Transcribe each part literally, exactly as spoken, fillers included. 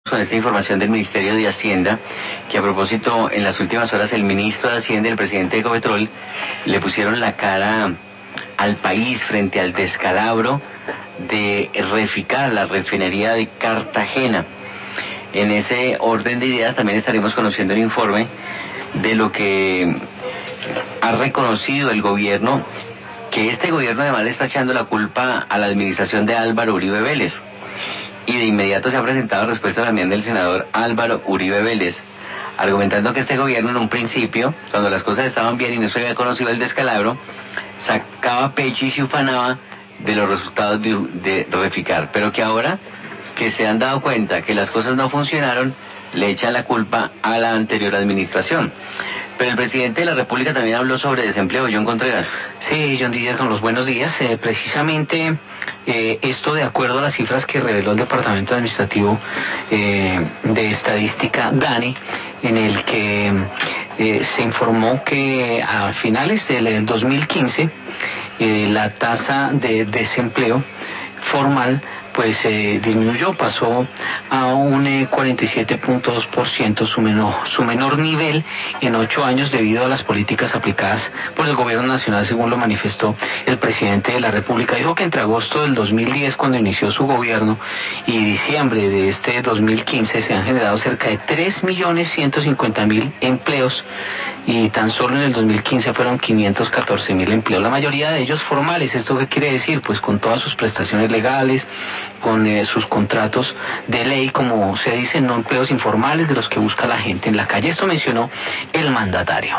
Con esta información del Ministerio de Hacienda, que a propósito, en las últimas horas el ministro de Hacienda y el presidente de Ecopetrol le pusieron la cara al país frente al descalabro de Reficar, la refinería de Cartagena. En ese orden de ideas también estaremos conociendo el informe de lo que ha reconocido el gobierno, que este gobierno además le está echando la culpa a la administración de Álvaro Uribe Vélez. Y de inmediato se ha presentado respuesta también del senador Álvaro Uribe Vélez, argumentando que este gobierno en un principio, cuando las cosas estaban bien y no se había conocido el descalabro, sacaba pecho y se ufanaba de los resultados de, de Reficar, pero que ahora que se han dado cuenta que las cosas no funcionaron, le echan la culpa a la anterior administración. Pero el presidente de la República también habló sobre desempleo. John Contreras. Sí, John Didier, con los buenos días. Eh, precisamente eh, esto de acuerdo a las cifras que reveló el Departamento Administrativo eh, de Estadística, DANE, en el que eh, se informó que a finales del dos mil quince eh, la tasa de desempleo formal pues eh, disminuyó, pasó a un eh, cuarenta y siete punto dos por ciento, su menor, su menor nivel en ocho años debido a las políticas aplicadas por el gobierno nacional, según lo manifestó el presidente de la República. Dijo que entre agosto del dos mil diez, cuando inició su gobierno, y diciembre de este dos mil quince se han generado cerca de tres millones ciento cincuenta mil empleos, y tan solo en el dos mil quince fueron quinientos catorce mil empleos, la mayoría de ellos formales. ¿Esto qué quiere decir? Pues con todas sus prestaciones legales, con eh, sus contratos de ley, como se dice, no empleos informales de los que busca la gente en la calle. Esto mencionó el mandatario.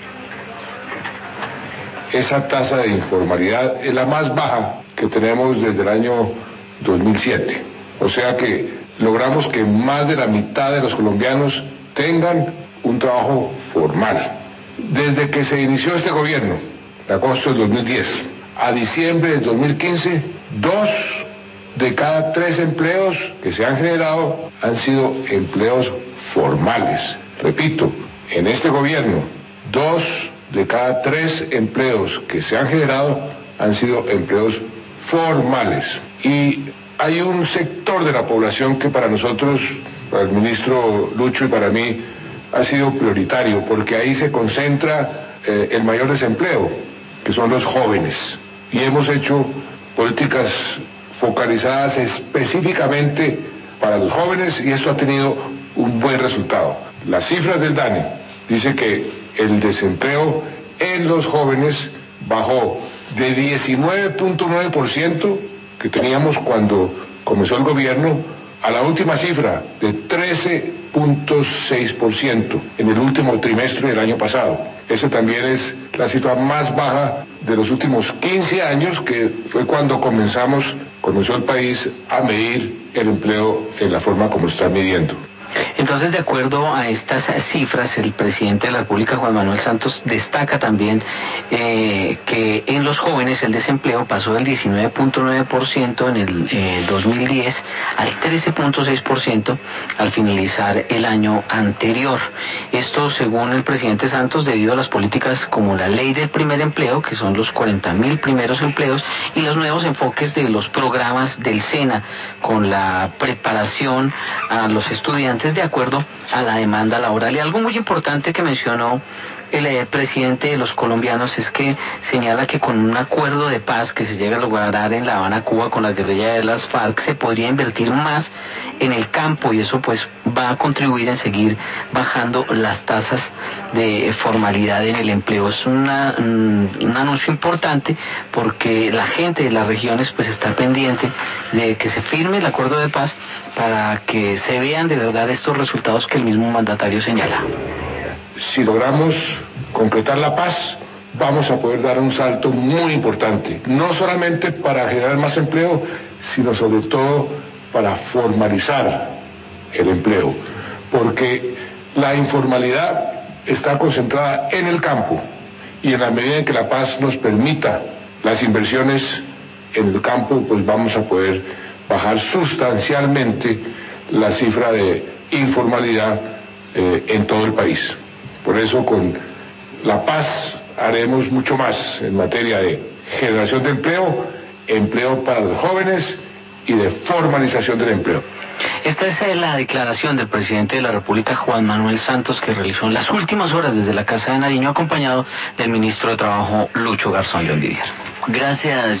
Esa tasa de informalidad es la más baja que tenemos desde el año dos mil siete. O sea que logramos que más de la mitad de los colombianos tengan un trabajo formal. Desde que se inició este gobierno, de agosto del dos mil diez a diciembre del dos mil quince, dos de cada tres empleos que se han generado han sido empleos formales. Repito, en este gobierno, dos de cada tres empleos que se han generado han sido empleos formales. Y hay un sector de la población que para nosotros, para el ministro Lucho y para mí, ha sido prioritario, porque ahí se concentra eh, el mayor desempleo, que son los jóvenes. Y hemos hecho políticas focalizadas específicamente para los jóvenes, y esto ha tenido un buen resultado. Las cifras del DANE dicen que el desempleo en los jóvenes bajó de diecinueve punto nueve por ciento que teníamos cuando comenzó el gobierno a la última cifra de trece punto seis por ciento en el último trimestre del año pasado. Esa también es la cifra más baja de los últimos quince años, que fue cuando comenzamos, comenzó el país a medir el empleo en la forma como está midiendo. Entonces, de acuerdo a estas cifras, el presidente de la República, Juan Manuel Santos, destaca también eh, que en los jóvenes el desempleo pasó del diecinueve punto nueve por ciento en el eh, dos mil diez al trece punto seis por ciento al finalizar el año anterior. Esto, según el presidente Santos, debido a las políticas como la ley del primer empleo, que son los cuarenta mil primeros empleos, y los nuevos enfoques de los programas del SENA, con la preparación a los estudiantes de acuerdo a la demanda laboral. Y algo muy importante que mencionó el eh, presidente de los colombianos es que señala que con un acuerdo de paz que se llega a lograr en La Habana, Cuba, con la guerrilla de las FARC, se podría invertir más en el campo, y eso pues va a contribuir en seguir bajando las tasas de formalidad en el empleo. Es una, un, un anuncio importante, porque la gente de las regiones pues está pendiente de que se firme el acuerdo de paz para que se vean de verdad estos resultados que el mismo mandatario señala. Si logramos concretar la paz, vamos a poder dar un salto muy importante, no solamente para generar más empleo, sino sobre todo para formalizar el empleo, porque la informalidad está concentrada en el campo, y en la medida en que la paz nos permita las inversiones en el campo, pues vamos a poder bajar sustancialmente la cifra de informalidad eh, en todo el país. Por eso, con la paz haremos mucho más en materia de generación de empleo, empleo para los jóvenes y de formalización del empleo. Esta es eh, la declaración del presidente de la República, Juan Manuel Santos, que realizó en las últimas horas desde la Casa de Nariño, acompañado del ministro de Trabajo, Lucho Garzón León Didier. Gracias.